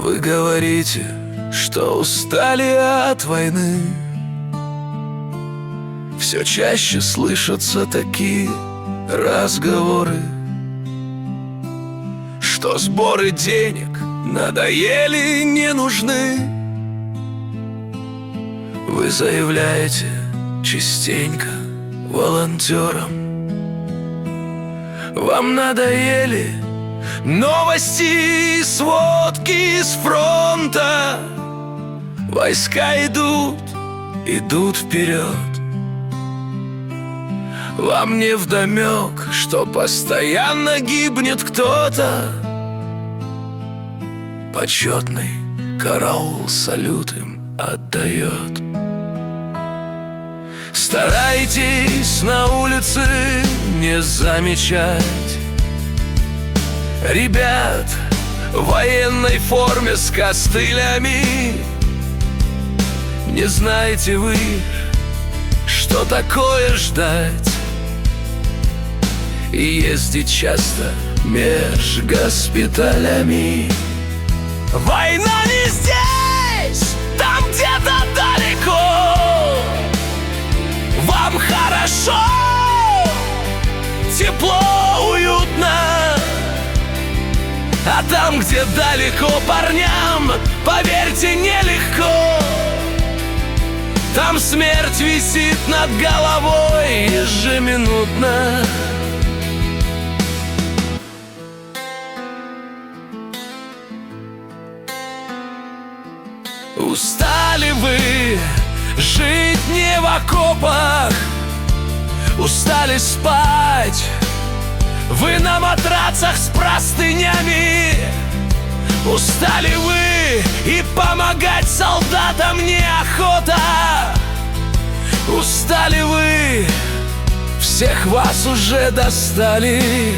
Вы говорите, что устали от войны. Все чаще слышатся такие разговоры, что сборы денег надоели, не нужны. Вы заявляете частенько волонтерам: вам надоели новости и сводки с фронта. Войска идут вперед. Вам невдомек, что постоянно гибнет кто-то. Почетный караул салют им отдает. Старайтесь на улице не замечать ребят в военной форме с костылями. Не знаете вы, что такое ждать и ездить часто меж госпиталями. Война не здесь, там где-то далеко. Вам хорошо, тепло, уютно. А там, где далеко, парням, поверьте, нелегко. Там смерть висит над головой ежеминутно. Устали вы жить не в окопах, устали спать вы на матрацах с простынями. Устали вы и помогать солдатам неохота. Устали вы, всех вас уже достали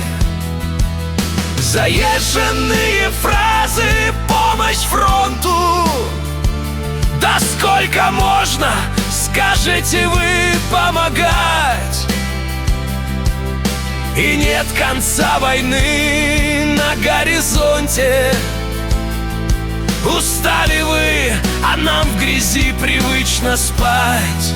заезженные фразы, помощь фронту. Да сколько можно, скажете вы, помогать? И нет конца войны на горизонте. Устали вы, а нам в грязи привычно спать.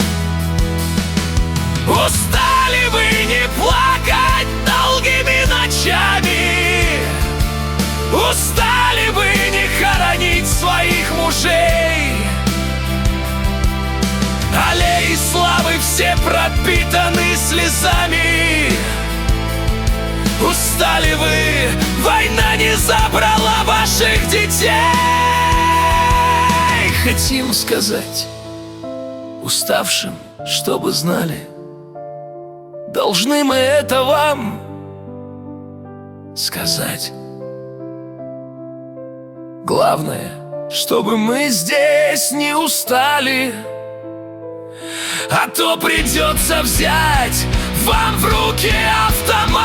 Устали вы не плакать долгими ночами. Устали вы не хоронить своих мужей. Аллеи славы все пропитаны слезами. Устали вы, война не забрала ваших детей. Хотим сказать уставшим, чтобы знали, должны мы это вам сказать. Главное, чтобы мы здесь не устали, а то придется взять вам в руки автомат.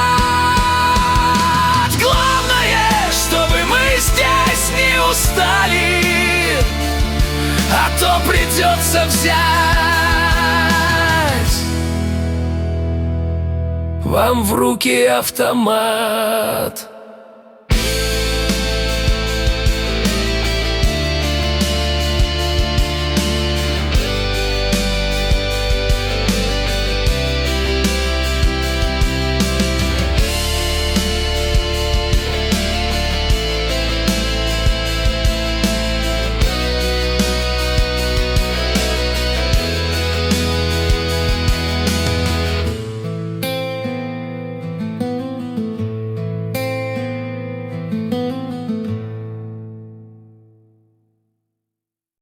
Главное, чтобы мы здесь не устали, а то придется взять вам в руки автомат.